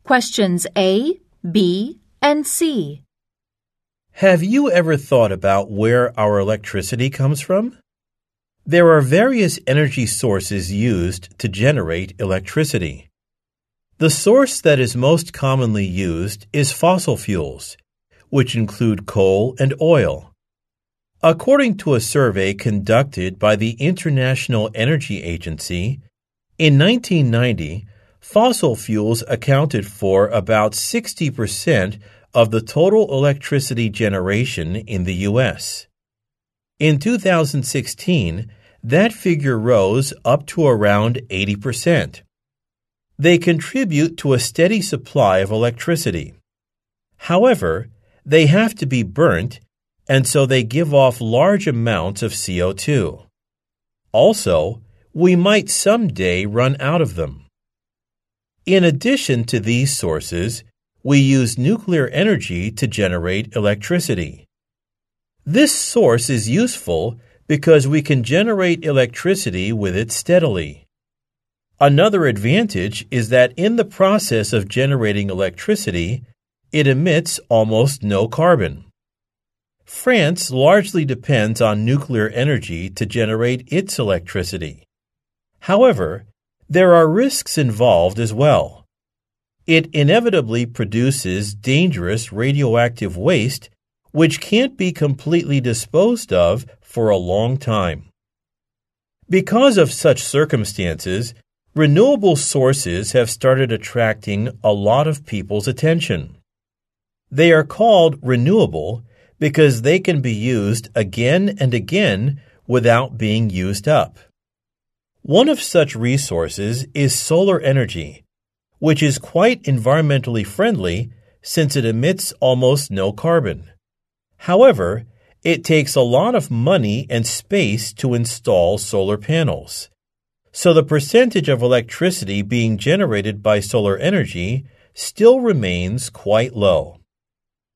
Questions A, B, and C. Have you ever thought about where our electricity comes from? There are various energy sources used to generate electricity. The source that is most commonly used is fossil fuels, which include coal and oil. According to a survey conducted by the International Energy Agency, in 1990, fossil fuels accounted for about 60% of the total electricity generation in the U.S. In 2016, that figure rose up to around 80%. They contribute to a steady supply of electricity. However, they have to be burnt, and so they give off large amounts of CO2. Also, we might someday run out of them. In addition to these sources, we use nuclear energy to generate electricity. This source is useful because we can generate electricity with it steadily. Another advantage is that in the process of generating electricity, it emits almost no carbon. France largely depends on nuclear energy to generate its electricity. However, there are risks involved as well. It inevitably produces dangerous radioactive waste which can't be completely disposed of for a long time. Because of such circumstances, renewable sources have started attracting a lot of people's attention. They are called renewable because they can be used again and again without being used up. One of such resources is solar energy, which is quite environmentally friendly since it emits almost no carbon. However, it takes a lot of money and space to install solar panels. So the percentage of electricity being generated by solar energy still remains quite low.